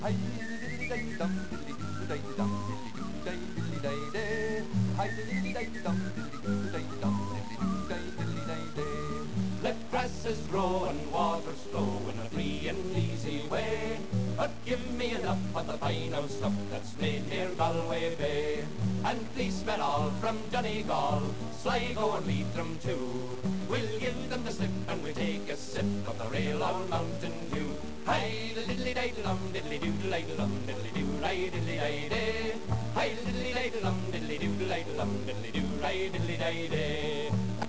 Hi diddly day dum diddly doo day dum diddly doo day diddly day day. Hi diddly day dum diddly doo day dum diddly doo day diddly day day. Let grasses grow and waters flow in a free and easy way. But give me enough of the fine old stuff that's made near Galway Bay. And policemen all from Donegal, Sligo and Leitrim too. We'll give them the slip and we'll take a sip of the real old Mountain Dew. Hi diddly day dum diddly doo diddly dum diddly doo diddly day day. Hi diddly day dum diddly doo diddly dum diddly doo diddly day day.